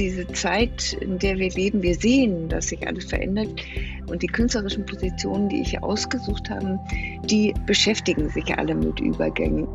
diese Zeit, in der wir leben, wir sehen, dass sich alles verändert. Und die künstlerischen Positionen, die ich ausgesucht habe, die beschäftigen sich alle mit Übergängen.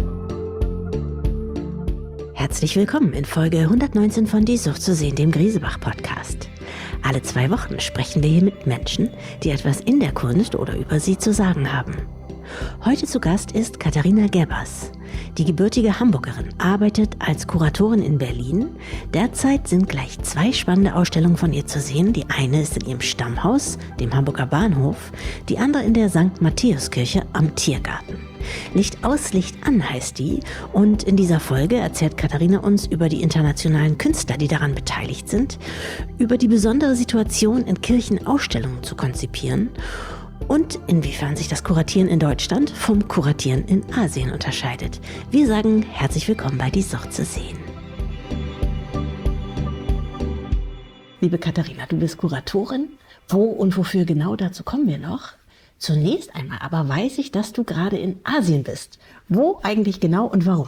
Herzlich willkommen in Folge 119 von Die Sucht zu sehen, dem Griesebach-Podcast. Alle 2 Wochen sprechen wir hier mit Menschen, die etwas in der Kunst oder über sie zu sagen haben. Heute zu Gast ist Katharina Gebbers. Die gebürtige Hamburgerin arbeitet als Kuratorin in Berlin. Derzeit sind gleich 2 spannende Ausstellungen von ihr zu sehen. Die eine ist in ihrem Stammhaus, dem Hamburger Bahnhof, die andere in der St. Matthäuskirche am Tiergarten. Licht aus, Licht an heißt die, und in dieser Folge erzählt Katharina uns über die internationalen Künstler, die daran beteiligt sind, über die besondere Situation, in Kirchen Ausstellungen zu konzipieren und inwiefern sich das Kuratieren in Deutschland vom Kuratieren in Asien unterscheidet. Wir sagen herzlich willkommen bei Die Sucht zu sehen. Liebe Katharina, du bist Kuratorin. Wo und wofür genau, dazu kommen wir noch. Zunächst einmal aber weiß ich, dass du gerade in Asien bist. Wo eigentlich genau und warum?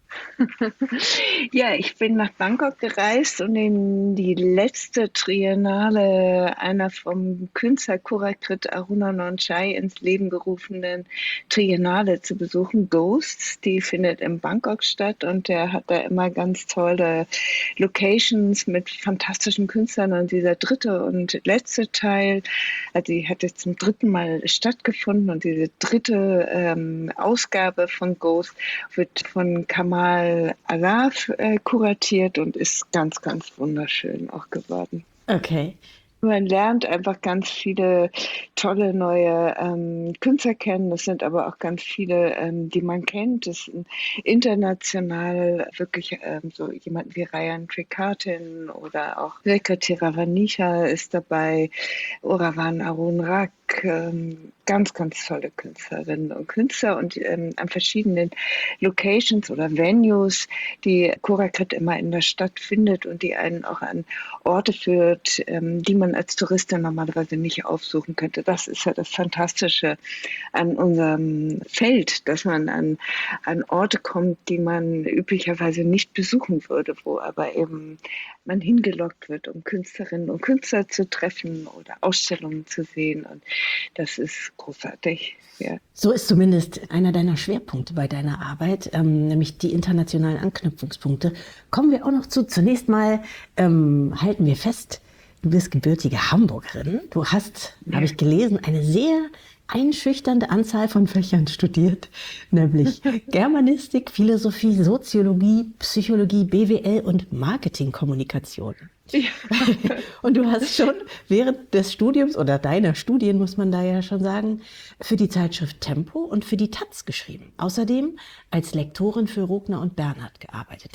Ja, ich bin nach Bangkok gereist, um in die letzte Triennale einer vom Künstler Kurakrit Arunanonchai ins Leben gerufenen Triennale zu besuchen, Ghosts. Die findet in Bangkok statt und der hat da immer ganz tolle Locations mit fantastischen Künstlern. Und dieser dritte und letzte Teil, also die hat jetzt zum 3. Mal stattgefunden, und diese dritte Ausgabe von Ghosts wird von Kamal Alaf kuratiert und ist ganz, ganz wunderschön auch geworden. Okay. Man lernt einfach ganz viele tolle neue Künstler kennen. Es sind aber auch ganz viele, die man kennt. Es sind international wirklich so jemanden wie Ryan Trikatin oder auch Rekha Tiravanisha ist dabei, Oravan Arunrak. Ganz, ganz tolle Künstlerinnen und Künstler und an verschiedenen Locations oder Venues, die Kurakrit immer in der Stadt findet und die einen auch an Orte führt, die man als Touristin normalerweise nicht aufsuchen könnte. Das ist ja das Fantastische an unserem Feld, dass man an Orte kommt, die man üblicherweise nicht besuchen würde, wo aber eben man hingelockt wird, um Künstlerinnen und Künstler zu treffen oder Ausstellungen zu sehen. Und das ist großartig. Ja. So ist zumindest einer deiner Schwerpunkte bei deiner Arbeit, nämlich die internationalen Anknüpfungspunkte. Kommen wir auch noch zu. Zunächst mal halten wir fest, du bist gebürtige Hamburgerin. Du hast, habe ich gelesen, eine sehr einschüchternde Anzahl von Fächern studiert, nämlich Germanistik, Philosophie, Soziologie, Psychologie, BWL und Marketingkommunikation. Ja. Und du hast schon während des Studiums oder deiner Studien, muss man da ja schon sagen, für die Zeitschrift Tempo und für die taz geschrieben. Außerdem als Lektorin für Rogner und Bernhard gearbeitet.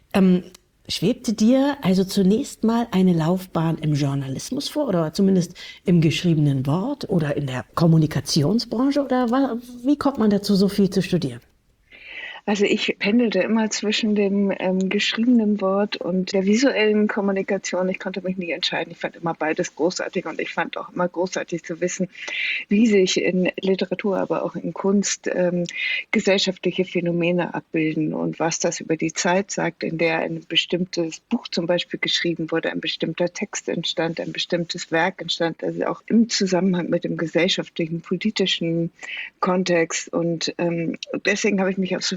Schwebte dir also zunächst mal eine Laufbahn im Journalismus vor oder zumindest im geschriebenen Wort oder in der Kommunikationsbranche, oder wie kommt man dazu, so viel zu studieren? Also ich pendelte immer zwischen dem geschriebenen Wort und der visuellen Kommunikation. Ich konnte mich nie entscheiden. Ich fand immer beides großartig, und ich fand auch immer großartig zu wissen, wie sich in Literatur, aber auch in Kunst gesellschaftliche Phänomene abbilden und was das über die Zeit sagt, in der ein bestimmtes Buch zum Beispiel geschrieben wurde, ein bestimmter Text entstand, ein bestimmtes Werk entstand, also auch im Zusammenhang mit dem gesellschaftlichen, politischen Kontext. Und deswegen habe ich mich auf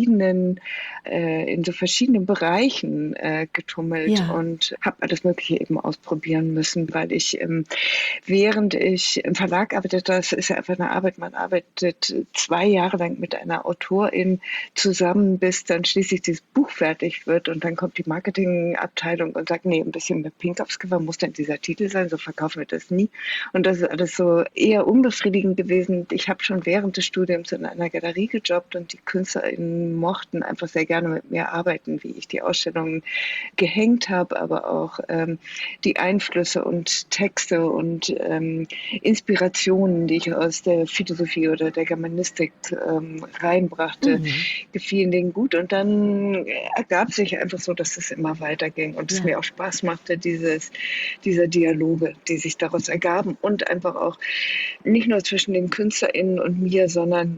in so verschiedenen Bereichen getummelt, ja, und habe alles Mögliche eben ausprobieren müssen, weil ich, während ich im Verlag arbeitete, das ist ja einfach eine Arbeit, man arbeitet 2 Jahre lang mit einer Autorin zusammen, bis dann schließlich dieses Buch fertig wird, und dann kommt die Marketingabteilung und sagt, nee, ein bisschen mit Pink aufs Cover muss denn dieser Titel sein, so verkaufen wir das nie. Und das ist alles so eher unbefriedigend gewesen. Ich habe schon während des Studiums in einer Galerie gejobbt, und die KünstlerInnen mochten einfach sehr gerne mit mir arbeiten, wie ich die Ausstellungen gehängt habe, aber auch die Einflüsse und Texte und Inspirationen, die ich aus der Philosophie oder der Germanistik reinbrachte, gefielen denen gut. Und dann ergab sich einfach so, dass es immer weiterging und es mir auch Spaß machte, diese Dialoge, die sich daraus ergaben, und einfach auch nicht nur zwischen den KünstlerInnen und mir, sondern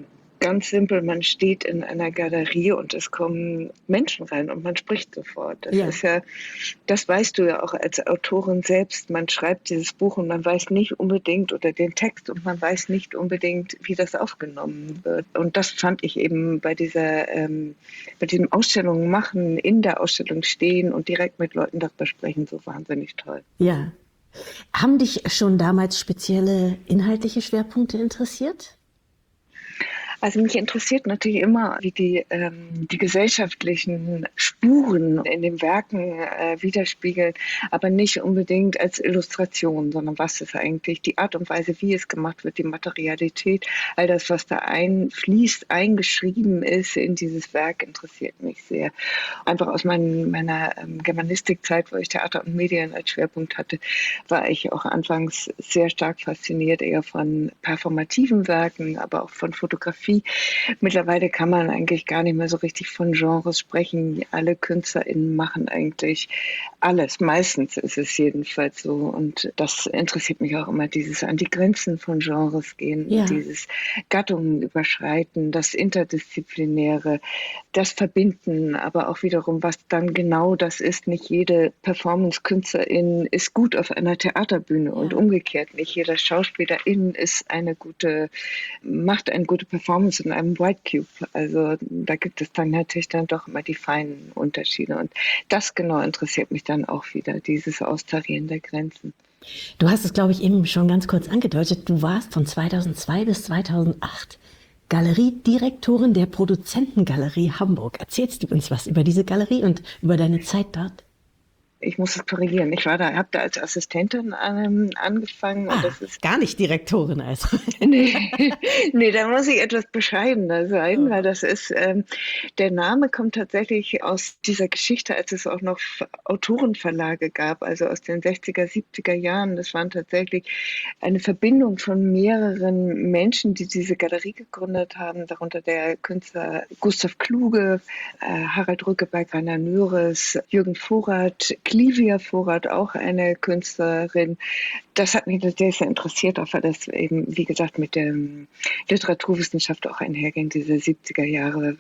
ganz simpel, man steht in einer Galerie und es kommen Menschen rein und man spricht sofort. Das Ja. ist ja, das weißt du ja auch als Autorin selbst. Man schreibt dieses Buch und man weiß nicht unbedingt oder den Text und man weiß nicht unbedingt, wie das aufgenommen wird. Und das fand ich eben bei diesem Ausstellung machen, in der Ausstellung stehen und direkt mit Leuten darüber sprechen, so wahnsinnig toll. Ja. Haben dich schon damals spezielle inhaltliche Schwerpunkte interessiert? Also mich interessiert natürlich immer, wie die gesellschaftlichen Spuren in den Werken widerspiegeln, aber nicht unbedingt als Illustration, sondern was ist eigentlich die Art und Weise, wie es gemacht wird, die Materialität, all das, was da einfließt, eingeschrieben ist in dieses Werk, interessiert mich sehr. Einfach aus meiner Germanistikzeit, wo ich Theater und Medien als Schwerpunkt hatte, war ich auch anfangs sehr stark fasziniert, eher von performativen Werken, aber auch von Fotografie. Mittlerweile kann man eigentlich gar nicht mehr so richtig von Genres sprechen. Alle KünstlerInnen machen eigentlich alles. Meistens ist es jedenfalls so. Und das interessiert mich auch immer, dieses an die Grenzen von Genres gehen, Ja. dieses Gattungen überschreiten, das Interdisziplinäre, das Verbinden, aber auch wiederum, was dann genau das ist. Nicht jede Performance-Künstlerin ist gut auf einer Theaterbühne und umgekehrt. Nicht jeder Schauspielerin macht eine gute Performance in einem White Cube. Also da gibt es dann natürlich dann doch immer die feinen Unterschiede. Und das genau interessiert mich dann auch wieder, dieses Austarieren der Grenzen. Du hast es, glaube ich, eben schon ganz kurz angedeutet. Du warst von 2002 bis 2008 Galeriedirektorin der Produzentengalerie Hamburg. Erzählst du uns was über diese Galerie und über deine Zeit dort? Ich muss es korrigieren. Habe da als Assistentin angefangen. Und das ist gar nicht Direktorin also. Nee, da muss ich etwas bescheidener sein, weil das ist, der Name kommt tatsächlich aus dieser Geschichte, als es auch noch Autorenverlage gab, also aus den 60er, 70er Jahren. Das waren tatsächlich eine Verbindung von mehreren Menschen, die diese Galerie gegründet haben, darunter der Künstler Gustav Kluge, Harald Rückeberg, Rainer Nöres, Jürgen Vorath, Clivia Vorath, auch eine Künstlerin. Das hat mich sehr, sehr interessiert, auch weil das eben, wie gesagt, mit der Literaturwissenschaft auch einherging, diese 70er Jahre,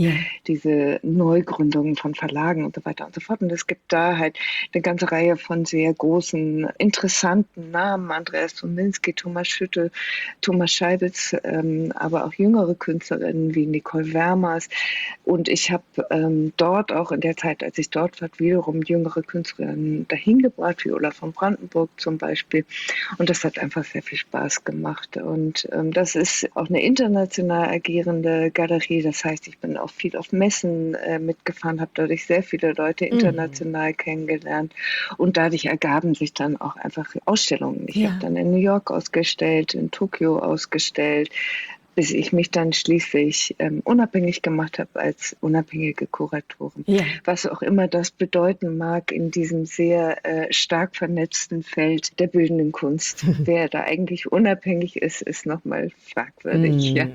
diese Neugründungen von Verlagen und so weiter und so fort. Und es gibt da halt eine ganze Reihe von sehr großen, interessanten Namen, Andreas Dominski, Thomas Schütte, Thomas Scheibitz, aber auch jüngere Künstlerinnen wie Nicole Wermers. Und ich habe dort auch in der Zeit, als ich dort war, wiederum jüngere Künstlerinnen dahin gebracht, wie Ulla von Brandenburg zum Beispiel. Und das hat einfach sehr viel Spaß gemacht. Und das ist auch eine international agierende Galerie. Das heißt, ich bin auch viel auf Messen mitgefahren, habe dadurch sehr viele Leute international kennengelernt. Und dadurch ergaben sich dann auch einfach Ausstellungen. Ich habe dann in New York ausgestellt, in Tokio ausgestellt, bis ich mich dann schließlich unabhängig gemacht habe als unabhängige Kuratorin. Ja. Was auch immer das bedeuten mag in diesem sehr stark vernetzten Feld der bildenden Kunst. Wer da eigentlich unabhängig ist, ist nochmal fragwürdig. Ja.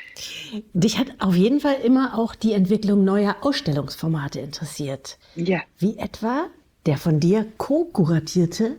Dich hat auf jeden Fall immer auch die Entwicklung neuer Ausstellungsformate interessiert. Ja. Wie etwa die von dir co-kuratierte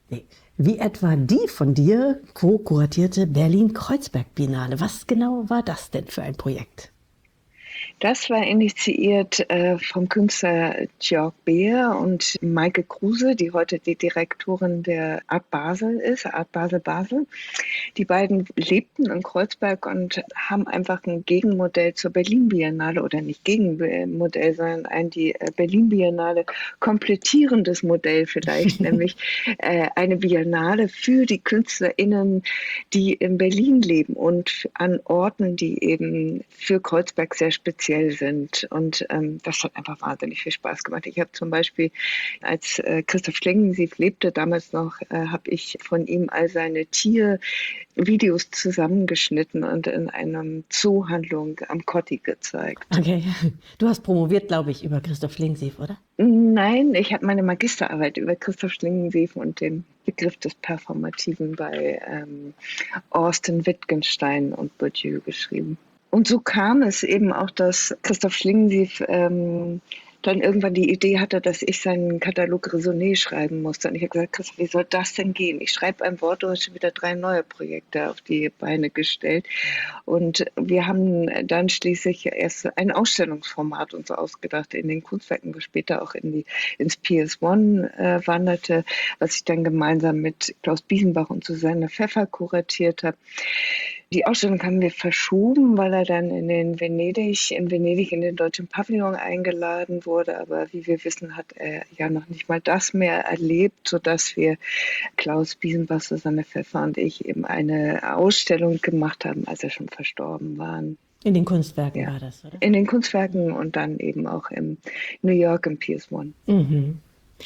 Berlin-Kreuzberg-Biennale. Was genau war das denn für ein Projekt? Das war initiiert vom Künstler Georg Beer und Maike Kruse, die heute die Direktorin der Art Basel ist, Art Basel Basel. Die beiden lebten in Kreuzberg und haben einfach ein Gegenmodell zur Berlin-Biennale oder nicht Gegenmodell, sondern die Berlin-Biennale komplettierendes Modell vielleicht, nämlich eine Biennale für die KünstlerInnen, die in Berlin leben und an Orten, die eben für Kreuzberg sehr speziell sind. Und das hat einfach wahnsinnig viel Spaß gemacht. Ich habe zum Beispiel, als Christoph Schlingensief lebte, damals noch, habe ich von ihm all seine Tiervideos zusammengeschnitten und in einer Zoohandlung am Kotti gezeigt. Okay, du hast promoviert, glaube ich, über Christoph Schlingensief, oder? Nein, ich habe meine Magisterarbeit über Christoph Schlingensief und den Begriff des Performativen bei Austin Wittgenstein und Bourdieu geschrieben. Und so kam es eben auch, dass Christoph Schlingensief dann irgendwann die Idee hatte, dass ich seinen Katalog Raisonné schreiben musste. Und ich habe gesagt, Christoph, wie soll das denn gehen? Ich schreibe ein Wort, du hast schon wieder 3 neue Projekte auf die Beine gestellt. Und wir haben dann schließlich erst ein Ausstellungsformat uns ausgedacht in den Kunstwerken, was später auch ins PS1 wanderte, was ich dann gemeinsam mit Klaus Biesenbach und Susanne Pfeffer kuratiert habe. Die Ausstellung haben wir verschoben, weil er dann in Venedig in den Deutschen Pavillon eingeladen wurde. Aber wie wir wissen, hat er ja noch nicht mal das mehr erlebt, sodass wir, Klaus Biesenbach, Susanne Pfeffer und ich, eben eine Ausstellung gemacht haben, als er schon verstorben war. In den Kunstwerken war das, oder? In den Kunstwerken und dann eben auch in New York im PS1. Mhm.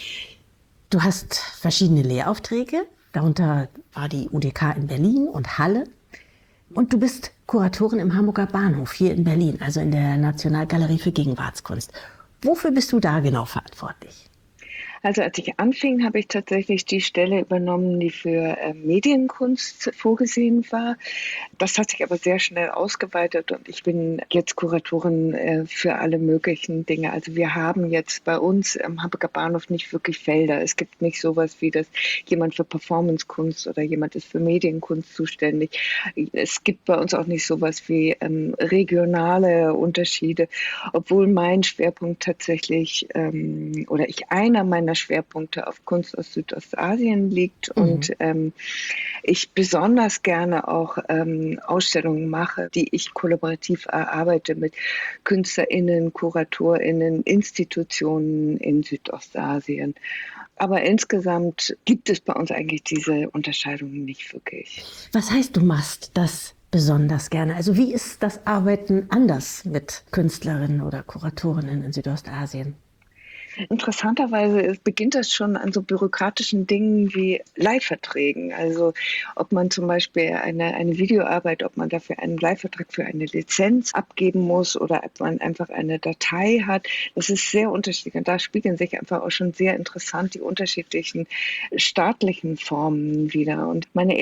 Du hast verschiedene Lehraufträge, darunter war die UDK in Berlin und Halle. Und du bist Kuratorin im Hamburger Bahnhof hier in Berlin, also in der Nationalgalerie für Gegenwartskunst. Wofür bist du da genau verantwortlich? Also als ich anfing, habe ich tatsächlich die Stelle übernommen, die für Medienkunst vorgesehen war. Das hat sich aber sehr schnell ausgeweitet und ich bin jetzt Kuratorin für alle möglichen Dinge. Also wir haben jetzt bei uns am Hamburger Bahnhof nicht wirklich Felder. Es gibt nicht sowas wie das, jemand für Performancekunst oder jemand ist für Medienkunst zuständig. Es gibt bei uns auch nicht sowas wie regionale Unterschiede, obwohl mein Schwerpunkt tatsächlich oder einer meiner Schwerpunkte auf Kunst aus Südostasien liegt und ich besonders gerne auch Ausstellungen mache, die ich kollaborativ erarbeite mit KünstlerInnen, KuratorInnen, Institutionen in Südostasien. Aber insgesamt gibt es bei uns eigentlich diese Unterscheidung nicht wirklich. Was heißt, du machst das besonders gerne? Also wie ist das Arbeiten anders mit Künstlerinnen oder Kuratorinnen in Südostasien? Interessanterweise beginnt das schon an so bürokratischen Dingen wie Leihverträgen. Also ob man zum Beispiel eine Videoarbeit, ob man dafür einen Leihvertrag für eine Lizenz abgeben muss oder ob man einfach eine Datei hat. Das ist sehr unterschiedlich. Und da spiegeln sich einfach auch schon sehr interessant die unterschiedlichen staatlichen Formen wieder. Und meine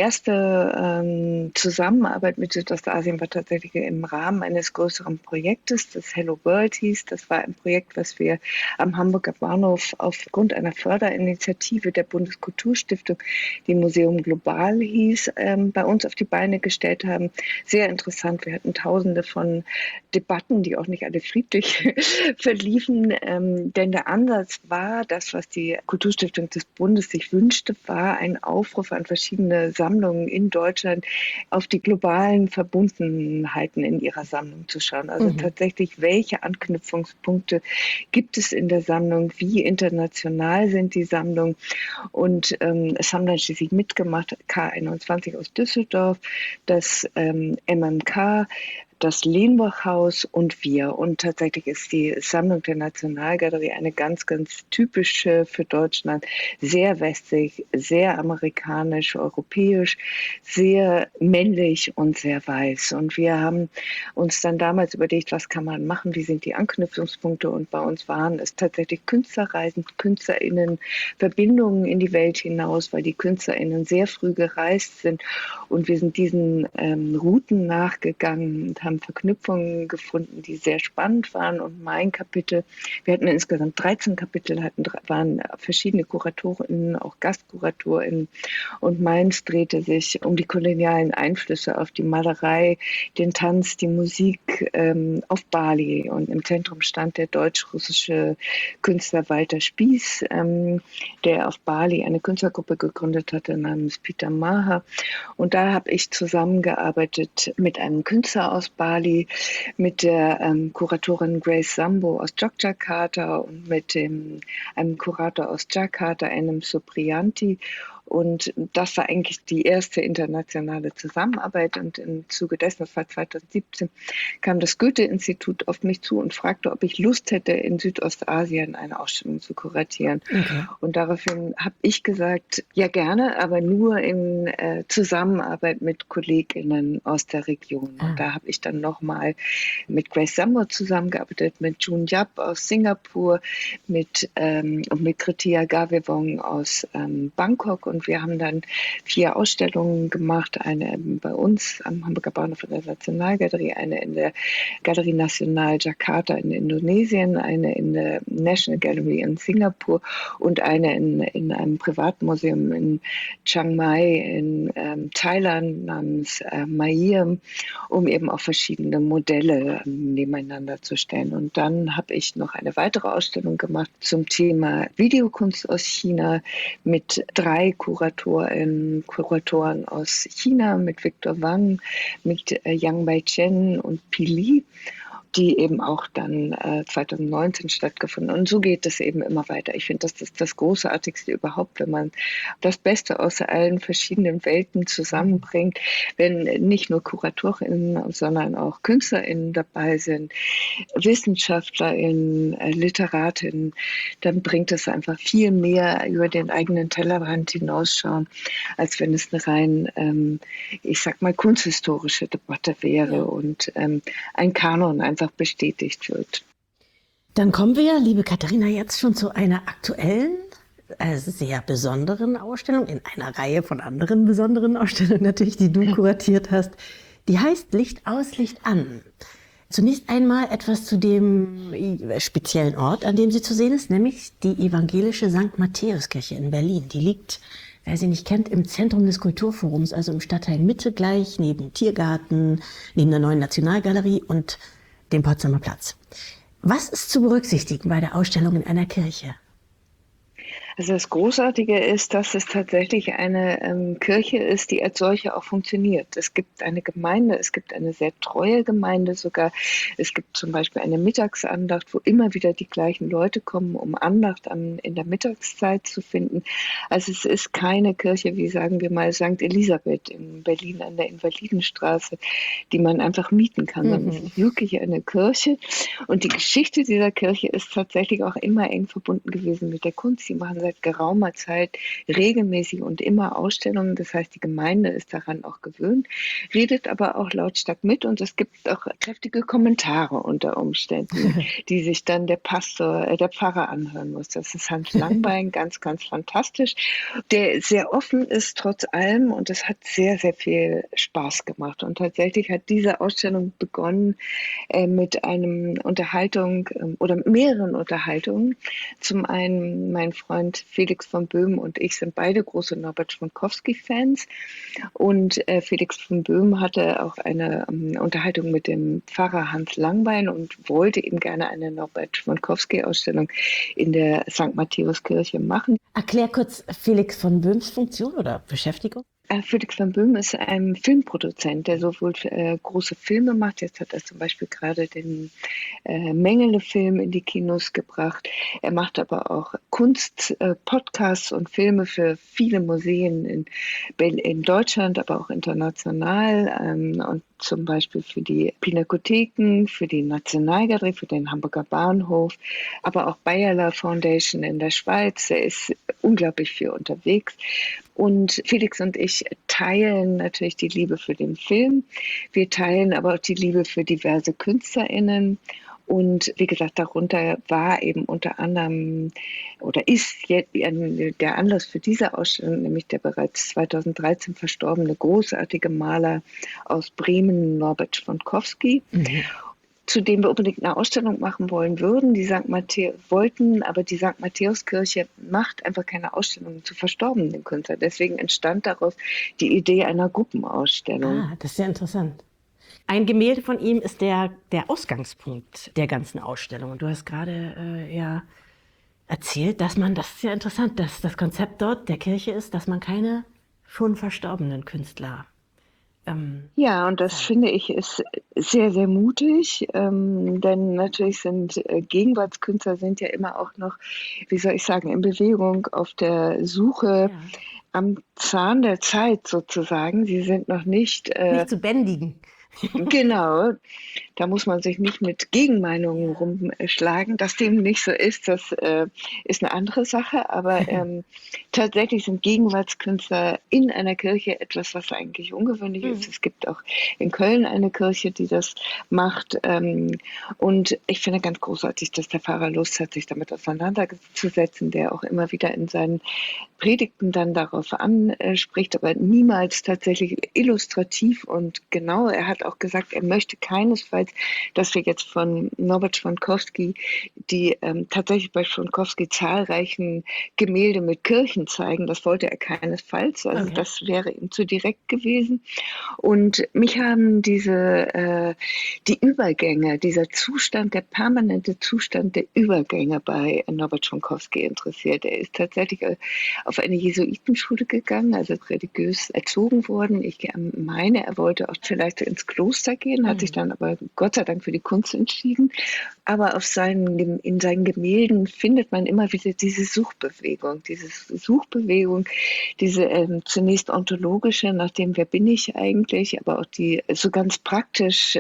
erste Zusammenarbeit mit Südostasien war tatsächlich im Rahmen eines größeren Projektes, das Hello World hieß. Das war ein Projekt, was wir am Hamburger Bahnhof aufgrund einer Förderinitiative der Bundeskulturstiftung, die Museum Global hieß, bei uns auf die Beine gestellt haben. Sehr interessant. Wir hatten Tausende von Debatten, die auch nicht alle friedlich verliefen. Denn der Ansatz war, das, was die Kulturstiftung des Bundes sich wünschte, war ein Aufruf an verschiedene Sammlungen in Deutschland, auf die globalen Verbundenheiten in ihrer Sammlung zu schauen. Also tatsächlich, welche Anknüpfungspunkte gibt es in der Sammlung? Wie international sind die Sammlungen? Und es haben dann schließlich mitgemacht K21 aus Düsseldorf, das MMK, das Lenbach-Haus und wir. Und tatsächlich ist die Sammlung der Nationalgalerie eine ganz, ganz typische für Deutschland, sehr westlich, sehr amerikanisch, europäisch, sehr männlich und sehr weiß. Und wir haben uns dann damals überlegt, was kann man machen, wie sind die Anknüpfungspunkte? Und bei uns waren es tatsächlich Künstlerreisen, KünstlerInnen, Verbindungen in die Welt hinaus, weil die KünstlerInnen sehr früh gereist sind. Und wir sind diesen Routen nachgegangen und haben Verknüpfungen gefunden, die sehr spannend waren. Und mein Kapitel, wir hatten insgesamt 13 Kapitel, waren verschiedene KuratorInnen, auch GastkuratorInnen. Und meins drehte sich um die kolonialen Einflüsse auf die Malerei, den Tanz, die Musik auf Bali. Und im Zentrum stand der deutsch-russische Künstler Walter Spieß, der auf Bali eine Künstlergruppe gegründet hatte namens Peter Maher. Und da habe ich zusammengearbeitet mit einem Künstler aus Bali, mit der Kuratorin Grace Sambo aus Yogyakarta und mit einem Kurator aus Jakarta, einem Supriyanti. Und das war eigentlich die erste internationale Zusammenarbeit. Und im Zuge dessen, das war 2017, kam das Goethe-Institut auf mich zu und fragte, ob ich Lust hätte, in Südostasien eine Ausstellung zu kuratieren. Okay. Und daraufhin habe ich gesagt, ja gerne, aber nur in Zusammenarbeit mit KollegInnen aus der Region. Und da habe ich dann nochmal mit Grace Sambo zusammengearbeitet, mit June Yap aus Singapur, und mit Kritia Gavewong aus Bangkok. und wir haben dann 4 Ausstellungen gemacht, eine bei uns am Hamburger Bahnhof in der Nationalgalerie, eine in der Galerie Nacional Jakarta in Indonesien, eine in der National Gallery in Singapur und eine in einem Privatmuseum in Chiang Mai in Thailand namens Maiem, um eben auch verschiedene Modelle nebeneinander zu stellen. Und dann habe ich noch eine weitere Ausstellung gemacht zum Thema Videokunst aus China mit 3 Kuratoren aus China, mit Victor Wang, mit Yang Baichen und Pili, die eben auch dann 2019 stattgefunden. Und so geht es eben immer weiter. Ich finde, das ist das Großartigste überhaupt, wenn man das Beste aus allen verschiedenen Welten zusammenbringt, wenn nicht nur KuratorInnen, sondern auch KünstlerInnen dabei sind, WissenschaftlerInnen, LiteratInnen, dann bringt es einfach viel mehr über den eigenen Tellerrand hinausschauen, als wenn es eine rein, ich sag mal, kunsthistorische Debatte wäre und ein Kanon einfach bestätigt wird. Dann kommen wir, liebe Katharina, jetzt schon zu einer aktuellen, sehr besonderen Ausstellung, in einer Reihe von anderen besonderen Ausstellungen natürlich, die du kuratiert hast. Die heißt Licht aus, Licht an. Zunächst einmal etwas zu dem speziellen Ort, an dem sie zu sehen ist, nämlich die evangelische St. Matthäuskirche in Berlin. Die liegt, wer sie nicht kennt, im Zentrum des Kulturforums, also im Stadtteil Mitte gleich, neben Tiergarten, neben der neuen Nationalgalerie und dem Potsdamer Platz. Was ist zu berücksichtigen bei der Ausstellung in einer Kirche? Also das Großartige ist, dass es tatsächlich eine Kirche ist, die als solche auch funktioniert. Es gibt eine Gemeinde, es gibt eine sehr treue Gemeinde sogar. Es gibt zum Beispiel eine Mittagsandacht, wo immer wieder die gleichen Leute kommen, um Andacht in der Mittagszeit zu finden. Also es ist keine Kirche, wie sagen wir mal St. Elisabeth in Berlin an der Invalidenstraße, die man einfach mieten kann. Sondern es ist wirklich eine Kirche. Und die Geschichte dieser Kirche ist tatsächlich auch immer eng verbunden gewesen mit der Kunst. Sie machen seit geraumer Zeit regelmäßig und immer Ausstellungen. Das heißt, die Gemeinde ist daran auch gewöhnt, redet aber auch lautstark mit und es gibt auch kräftige Kommentare unter Umständen, die sich dann der Pfarrer anhören muss. Das ist Hans Langbein, ganz, ganz fantastisch, der sehr offen ist trotz allem und es hat sehr, sehr viel Spaß gemacht. Und tatsächlich hat diese Ausstellung begonnen mit einem Unterhaltung oder mehreren Unterhaltungen. Zum einen mein Freund Felix von Böhm und ich sind beide große Norbert Schmonkowski-Fans und Felix von Böhm hatte auch eine Unterhaltung mit dem Pfarrer Hans Langbein und wollte eben gerne eine Norbert Schmonkowski-Ausstellung in der St. Matthäuskirche machen. Erklär kurz Felix von Böhms Funktion oder Beschäftigung. Felix van Böhm ist ein Filmproduzent, der sowohl große Filme macht. Jetzt hat er zum Beispiel gerade den Mengele-Film in die Kinos gebracht. Er macht aber auch Kunst, Podcasts und Filme für viele Museen in Deutschland, aber auch international und zum Beispiel für die Pinakotheken, für die Nationalgalerie, für den Hamburger Bahnhof, aber auch Bayerler Foundation in der Schweiz. Er ist unglaublich viel unterwegs. Und Felix und ich teilen natürlich die Liebe für den Film. Wir teilen aber auch die Liebe für diverse KünstlerInnen. Und wie gesagt, darunter war eben unter anderem oder ist jetzt der Anlass für diese Ausstellung, nämlich der bereits 2013 verstorbene großartige Maler aus Bremen, Norbert Schmonkowski. Zu dem wir unbedingt eine Ausstellung machen wollen würden. Aber die St. Matthäuskirche macht einfach keine Ausstellungen zu verstorbenen Künstlern. Deswegen entstand daraus die Idee einer Gruppenausstellung. Ah, das ist sehr interessant. Ein Gemälde von ihm ist der Ausgangspunkt der ganzen Ausstellung. Und du hast gerade erzählt, das ist ja interessant, dass das Konzept dort der Kirche ist, dass man keine schon verstorbenen Künstler ja, und das finde ich ist sehr, sehr mutig, denn natürlich sind Gegenwartskünstler sind ja immer auch noch, wie soll ich sagen, in Bewegung auf der Suche am Zahn der Zeit sozusagen. Sie sind noch nicht zu bändigen. Genau. Da muss man sich nicht mit Gegenmeinungen rumschlagen. Dass dem nicht so ist, das ist eine andere Sache. Aber tatsächlich sind Gegenwartskünstler in einer Kirche etwas, was eigentlich ungewöhnlich ist. Es gibt auch in Köln eine Kirche, die das macht. Und ich finde ganz großartig, dass der Pfarrer Lust hat, sich damit auseinanderzusetzen, der auch immer wieder in seinen Predigten dann darauf anspricht, aber niemals tatsächlich illustrativ und genau. Er hat auch gesagt, er möchte keinesfalls, dass wir jetzt von Norbert Schwankowski die tatsächlich bei Schwankowski zahlreichen Gemälde mit Kirchen zeigen. Das wollte er keinesfalls. Also das wäre ihm zu direkt gewesen. Und mich haben die Übergänge, dieser Zustand, der permanente Zustand der Übergänge bei Norbert Schwankowski interessiert. Er ist tatsächlich auf eine Jesuitenschule gegangen, also religiös erzogen worden. Ich meine, er wollte auch vielleicht ins Kloster gehen, hat sich dann aber Gott sei Dank für die Kunst entschieden. Aber in seinen Gemälden findet man immer wieder diese Suchbewegung, diese zunächst ontologische, nach dem, wer bin ich eigentlich, aber auch die so ganz praktisch,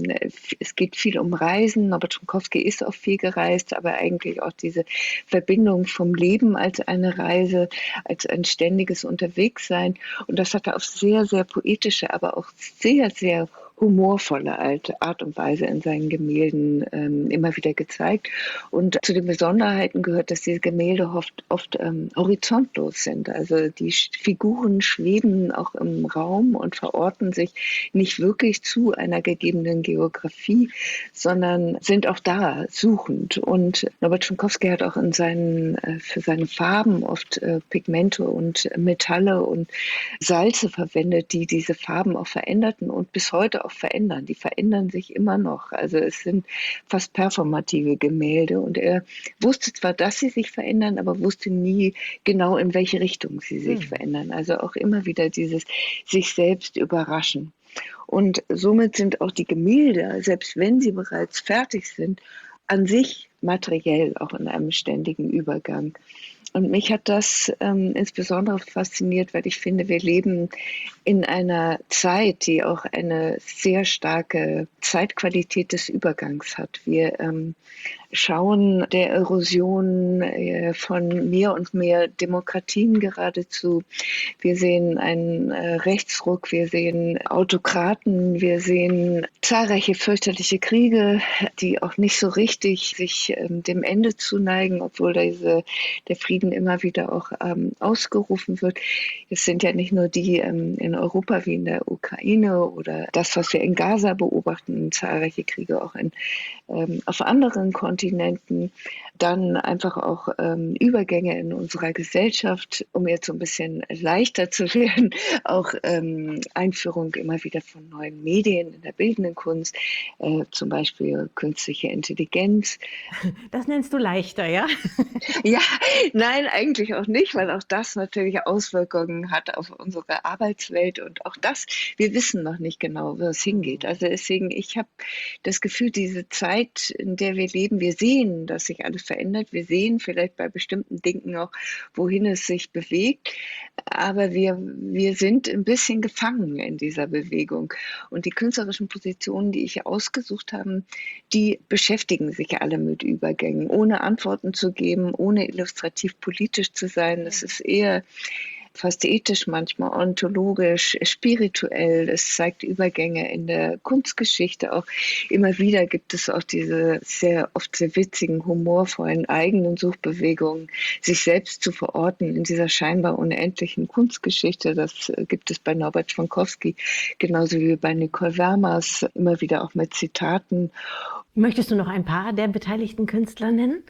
es geht viel um Reisen, Norbert Schwankowski ist auch viel gereist, aber eigentlich auch diese Verbindung vom Leben als eine Reise, als ein ständiges Unterwegssein. Und das hat er auf sehr, sehr poetische, aber auch sehr, sehr humorvolle Art und Weise in seinen Gemälden immer wieder gezeigt. Und zu den Besonderheiten gehört, dass diese Gemälde oft horizontlos sind. Also die Figuren schweben auch im Raum und verorten sich nicht wirklich zu einer gegebenen Geografie, sondern sind auch da suchend. Und Norbert Schwankowski hat auch für seine Farben oft Pigmente und Metalle und Salze verwendet, die diese Farben auch veränderten und bis heute auch verändern. Die verändern sich immer noch. Also es sind fast performative Gemälde und er wusste zwar, dass sie sich verändern, aber wusste nie genau, in welche Richtung sie sich verändern. Also auch immer wieder dieses sich selbst überraschen. Und somit sind auch die Gemälde, selbst wenn sie bereits fertig sind, an sich materiell auch in einem ständigen Übergang. Und mich hat das insbesondere fasziniert, weil ich finde, wir leben in einer Zeit, die auch eine sehr starke Zeitqualität des Übergangs hat. Wir schauen der Erosion von mehr und mehr Demokratien geradezu. Wir sehen einen Rechtsruck, wir sehen Autokraten, wir sehen zahlreiche fürchterliche Kriege, die auch nicht so richtig sich dem Ende zuneigen, obwohl der Frieden immer wieder auch ausgerufen wird. Es sind ja nicht nur die in Europa wie in der Ukraine oder das, was wir in Gaza beobachten, zahlreiche Kriege auch auf anderen Kontinenten, dann einfach auch Übergänge in unserer Gesellschaft, um jetzt so ein bisschen leichter zu werden, auch Einführung immer wieder von neuen Medien in der bildenden Kunst, zum Beispiel künstliche Intelligenz. Das nennst du leichter, ja? Ja, nein, eigentlich auch nicht, weil auch das natürlich Auswirkungen hat auf unsere Arbeitswelt und auch das, wir wissen noch nicht genau, wo es hingeht. Also deswegen, ich habe das Gefühl, diese Zeit, in der wir leben, wir sehen, dass sich alles verändert, wir sehen vielleicht bei bestimmten Dingen auch, wohin es sich bewegt, aber wir sind ein bisschen gefangen in dieser Bewegung. Und die künstlerischen Positionen, die ich ausgesucht habe, die beschäftigen sich alle mit Übergängen, ohne Antworten zu geben, ohne illustrativ politisch zu sein. Das ist eher fast ethisch, manchmal ontologisch, spirituell. Es zeigt Übergänge in der Kunstgeschichte auch. Immer wieder gibt es auch diese oft sehr witzigen, humorvollen eigenen Suchbewegungen, sich selbst zu verorten in dieser scheinbar unendlichen Kunstgeschichte. Das gibt es bei Norbert Schwankowski, genauso wie bei Nicole Wermers, immer wieder auch mit Zitaten. Möchtest du noch ein paar der beteiligten Künstler nennen?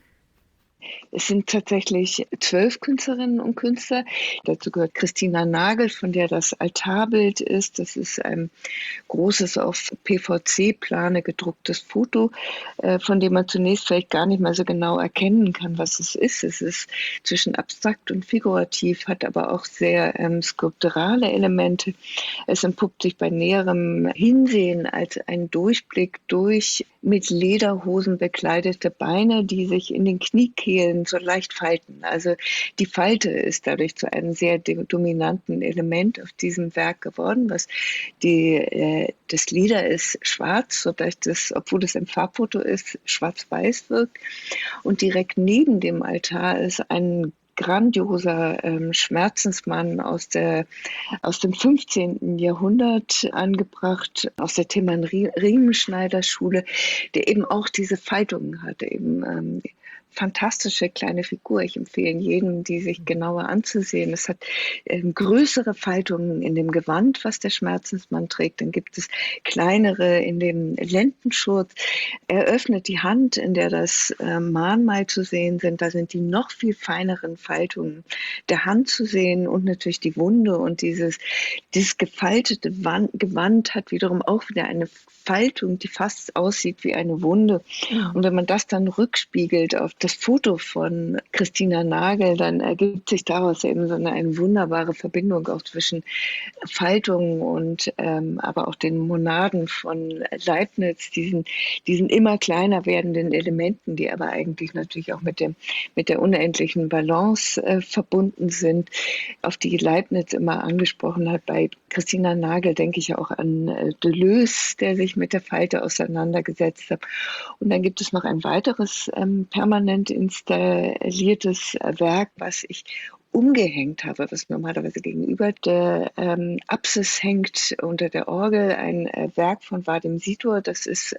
Es sind tatsächlich 12 Künstlerinnen und Künstler. Dazu gehört Christina Nagel, von der das Altarbild ist. Das ist ein großes auf PVC-Plane gedrucktes Foto, von dem man zunächst vielleicht gar nicht mal so genau erkennen kann, was es ist. Es ist zwischen abstrakt und figurativ, hat aber auch sehr skulpturale Elemente. Es entpuppt sich bei näherem Hinsehen als ein Durchblick durch mit Lederhosen bekleidete Beine, die sich in den Kniekehlen fehlen so leicht Falten. Also die Falte ist dadurch zu einem sehr dominanten Element auf diesem Werk geworden, was das Leder ist schwarz, sodass das, obwohl es ein Farbfoto ist, schwarz-weiß wirkt. Und direkt neben dem Altar ist ein grandioser Schmerzensmann aus dem 15. Jahrhundert angebracht, aus der Themann-Riemenschneider-Schule, der eben auch diese Faltungen hat, eben fantastische kleine Figur. Ich empfehle jedem, die sich genauer anzusehen. Es hat größere Faltungen in dem Gewand, was der Schmerzensmann trägt. Dann gibt es kleinere in dem Lendenschurz. Er öffnet die Hand, in der das Mahnmal zu sehen sind. Da sind die noch viel feineren Faltungen der Hand zu sehen und natürlich die Wunde. Und dieses gefaltete Gewand hat wiederum auch wieder eine Faltung, die fast aussieht wie eine Wunde. Und wenn man das dann rückspiegelt auf das Foto von Christina Nagel, dann ergibt sich daraus eben so eine wunderbare Verbindung auch zwischen Faltungen und aber auch den Monaden von Leibniz, diesen immer kleiner werdenden Elementen, die aber eigentlich natürlich auch mit der unendlichen Balance verbunden sind, auf die Leibniz immer angesprochen hat. Bei Christina Nagel denke ich auch an Deleuze, der sich mit der Falte auseinandergesetzt hat. Und dann gibt es noch ein weiteres permanent installiertes Werk, was ich umgehängt habe, was normalerweise gegenüber der Apsis hängt, unter der Orgel, ein Werk von Vadim Sitor. Das ist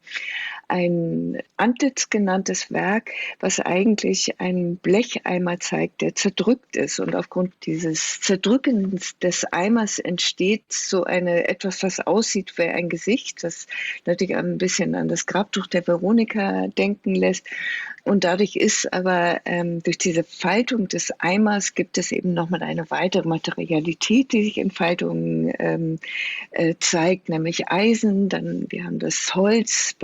ein Antlitz genanntes Werk, was eigentlich einen Blecheimer zeigt, der zerdrückt ist. Und aufgrund dieses Zerdrückens des Eimers entsteht so etwas, was aussieht wie ein Gesicht, das natürlich ein bisschen an das Grabtuch der Veronika denken lässt. Und dadurch ist aber durch diese Faltung des Eimers gibt es eben nochmal eine weitere Materialität, die sich in Faltungen zeigt, nämlich Eisen. Dann wir haben das Holz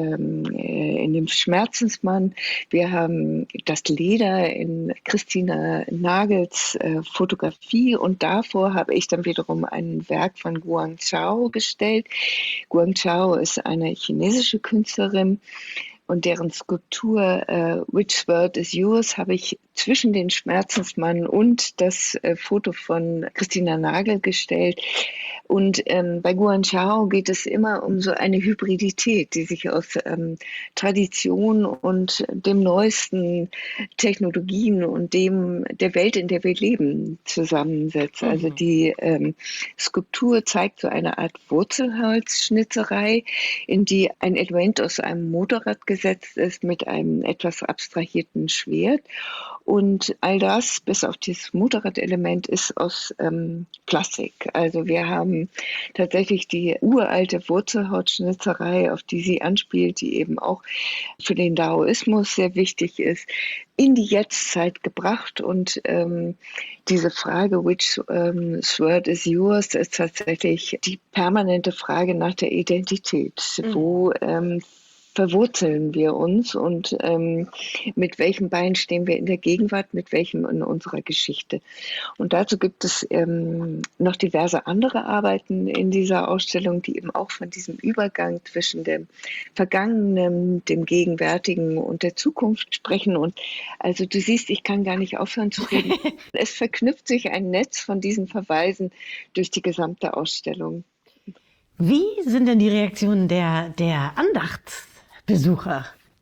in dem Schmerzensmann. Wir haben das Leder in Christina Nagels Fotografie. Und davor habe ich dann wiederum ein Werk von Guangzhou gestellt. Guangzhou ist eine chinesische Künstlerin. Und deren Skulptur Which Word is Yours habe ich zwischen den Schmerzensmann und das Foto von Christina Nagel gestellt. Und bei Guangzhou geht es immer um so eine Hybridität, die sich aus Tradition und dem neuesten Technologien und der Welt, in der wir leben, zusammensetzt. Mhm. Also die Skulptur zeigt so eine Art Wurzelholzschnitzerei, in die ein Element aus einem Motorrad gesetzt ist mit einem etwas abstrahierten Schwert. Und all das, bis auf dieses Motorradelement, ist aus Plastik. Also wir haben tatsächlich die uralte Wurzelholzschnitzerei, auf die sie anspielt, die eben auch für den Daoismus sehr wichtig ist, in die Jetztzeit gebracht. Und diese Frage, which word is yours, ist tatsächlich die permanente Frage nach der Identität. Wo verwurzeln wir uns und mit welchem Bein stehen wir in der Gegenwart, mit welchem in unserer Geschichte. Und dazu gibt es noch diverse andere Arbeiten in dieser Ausstellung, die eben auch von diesem Übergang zwischen dem Vergangenen, dem Gegenwärtigen und der Zukunft sprechen. Und also du siehst, ich kann gar nicht aufhören zu reden. Es verknüpft sich ein Netz von diesen Verweisen durch die gesamte Ausstellung. Wie sind denn die Reaktionen der Andachtsbesucher?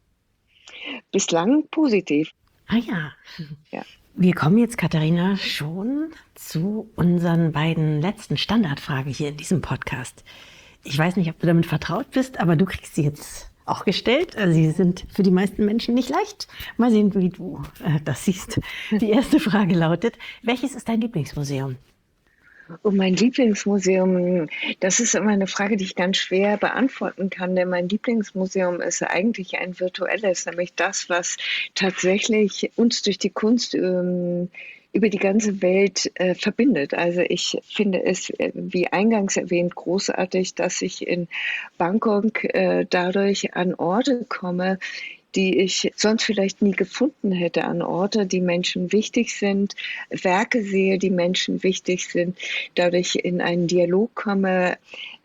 Bislang positiv. Ah ja. Ja. Wir kommen jetzt, Katharina, schon zu unseren beiden letzten Standardfragen hier in diesem Podcast. Ich weiß nicht, ob du damit vertraut bist, aber du kriegst sie jetzt auch gestellt. Sie sind für die meisten Menschen nicht leicht. Mal sehen, wie du das siehst. Die erste Frage lautet: Welches ist dein Lieblingsmuseum? Und mein Lieblingsmuseum, das ist immer eine Frage, die ich ganz schwer beantworten kann, denn mein Lieblingsmuseum ist eigentlich ein virtuelles, nämlich das, was tatsächlich uns durch die Kunst über die ganze Welt verbindet. Also ich finde es, wie eingangs erwähnt, großartig, dass ich in Bangkok dadurch an Orte komme, die ich sonst vielleicht nie gefunden hätte, an Orte, die Menschen wichtig sind, Werke sehe, die Menschen wichtig sind, dadurch in einen Dialog komme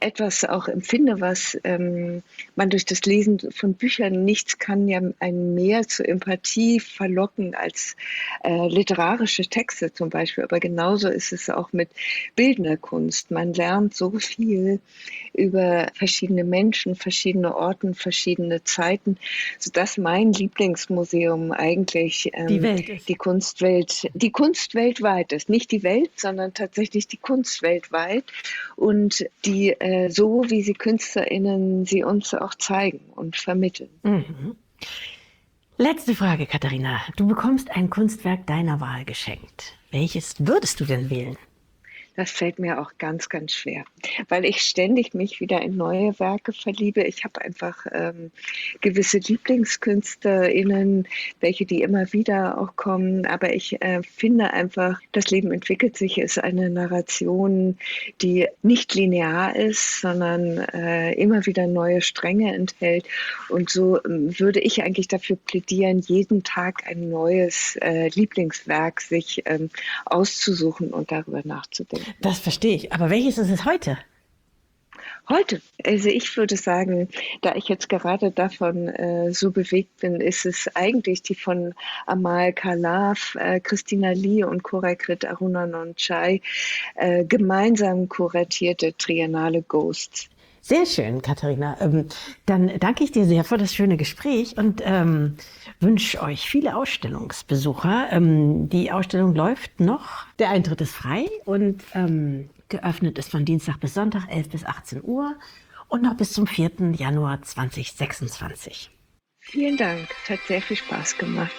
etwas auch empfinde, was man durch das Lesen von Büchern, nichts kann ja einen mehr zur Empathie verlocken als literarische Texte zum Beispiel. Aber genauso ist es auch mit bildender Kunst. Man lernt so viel über verschiedene Menschen, verschiedene Orten, verschiedene Zeiten, sodass mein Lieblingsmuseum eigentlich Die Welt ist. die Kunst weltweit ist. Nicht die Welt, sondern tatsächlich die Kunst weltweit und die so, wie sie KünstlerInnen sie uns auch zeigen und vermitteln. Mhm. Letzte Frage, Katharina. Du bekommst ein Kunstwerk deiner Wahl geschenkt. Welches würdest du denn wählen? Das fällt mir auch ganz, ganz schwer, weil ich ständig mich wieder in neue Werke verliebe. Ich habe einfach gewisse LieblingskünstlerInnen, welche die immer wieder auch kommen. Aber ich finde einfach, das Leben entwickelt sich, ist eine Narration, die nicht linear ist, sondern immer wieder neue Stränge enthält. Und so würde ich eigentlich dafür plädieren, jeden Tag ein neues Lieblingswerk sich auszusuchen und darüber nachzudenken. Das verstehe ich. Aber welches ist es heute? Heute, also ich würde sagen, da ich jetzt gerade davon so bewegt bin, ist es eigentlich die von Amal Khalaf, Christina Lee und Korakrit Arunanonchai gemeinsam kuratierte Triennale Ghosts. Sehr schön, Katharina. Dann danke ich dir sehr für das schöne Gespräch und wünsche euch viele Ausstellungsbesucher. Die Ausstellung läuft noch. Der Eintritt ist frei und geöffnet ist von Dienstag bis Sonntag 11 bis 18 Uhr und noch bis zum 4. Januar 2026. Vielen Dank, es hat sehr viel Spaß gemacht.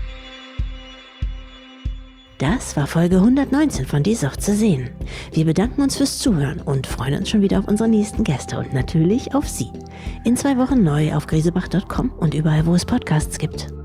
Das war Folge 119 von Die Sucht zu sehen. Wir bedanken uns fürs Zuhören und freuen uns schon wieder auf unsere nächsten Gäste und natürlich auf Sie. In 2 Wochen neu auf grisebach.com und überall, wo es Podcasts gibt.